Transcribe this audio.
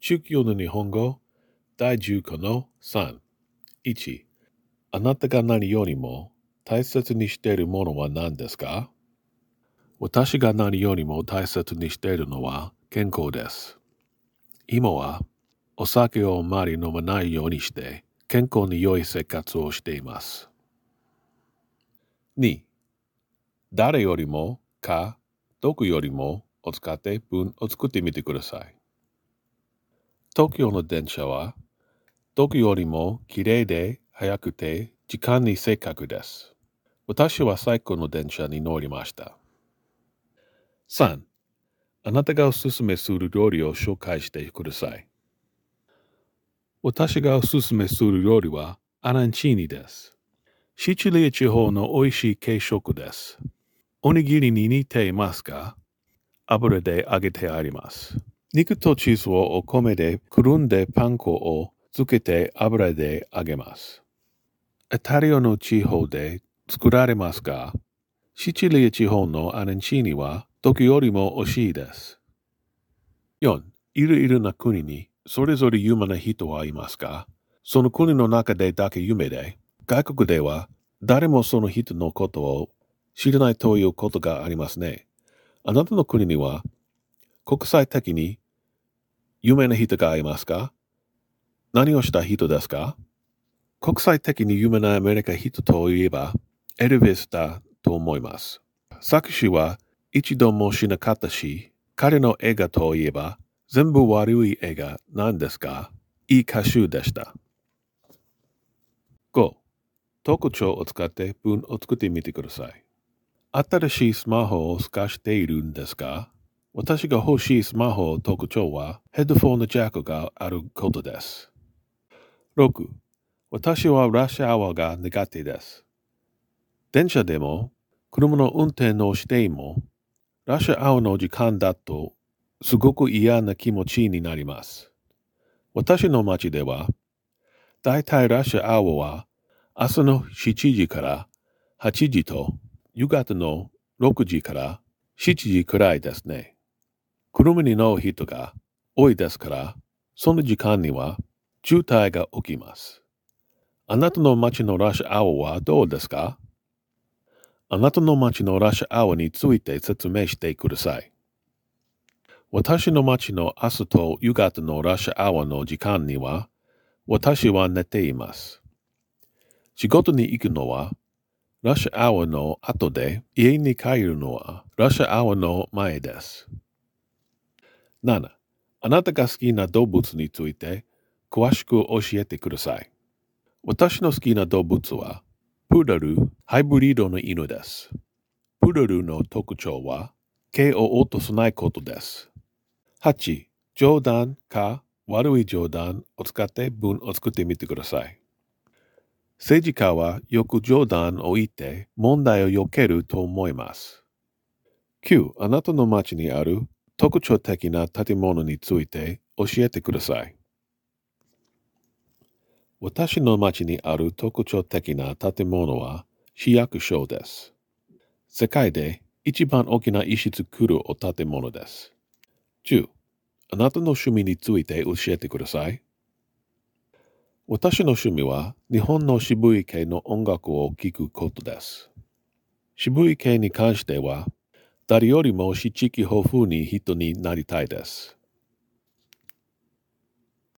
宗教の日本語第10課の3。1、あなたが何よりも大切にしているものは何ですか？私が何よりも大切にしているのは健康です。今はお酒をあまり飲まないようにして健康に良い生活をしています。2、誰よりもかどこよりもを使って文を作ってみてください。東京の電車はどこよりもきれいで早くて時間に正確です。私は最高の電車に乗りました。3、あなたがおすすめする料理を紹介してください。私がおすすめする料理はアランチーニです。シチリア地方の美味しい軽食です。おにぎりに似ていますが、油で揚げてあります。肉とチーズをお米でくるんでパン粉をつけて油で揚げます。イタリアの地方で作られますが、シチリア地方のアランチーニはどこよりも美味しいです。4、いろいろな国にそれぞれ有名な人はいますが、その国の中でだけ有名で、外国では誰もその人のことを知らないということがありますね。あなたの国には国際的に有名な人がいますか？何をした人ですか？国際的に有名なアメリカ人といえば、エルヴィスだと思います。作詞は一度もしなかったし、彼の映画といえば、全部悪い映画なんですが、いい歌手でした。5、特徴を使って文を作ってみてください。新しいスマホを使しているんですが、私が欲しいスマホの特徴はヘッドフォンのジャックがあることです。6、私はラッシュアワーが苦手です。電車でも、車の運転をしても、ラッシュアワーの時間だと、すごく嫌な気持ちになります。私の町では、だいたいラッシュアワーは、朝の7時から8時と、夕方の6時から7時くらいですね。車に乗る人が多いですから、その時間には渋滞が起きます。あなたの町のラッシュアワーはどうですか？あなたの町のラッシュアワーについて説明してください。私の町の朝と夕方のラッシュアワーの時間には、私は寝ています。仕事に行くのは、ラッシュアワーの後で、家に帰るのは、ラッシュアワーの前です。7、あなたが好きな動物について、詳しく教えてください。私の好きな動物は、プードル、ハイブリッドの犬です。プードルの特徴は、毛を落とさないことです。8、冗談か悪い冗談を使って文を作ってみてください。政治家はよく冗談を言って問題を避けると思います。9、あなたの町にある特徴的な建物について教えてください。私の町にある特徴的な建物は市役所です。世界で一番大きな石造るお建物です。10、あなたの趣味について教えてください。私の趣味は日本の渋い系の音楽を聴くことです。渋い系に関しては、誰よりも知識豊富に人になりたいです。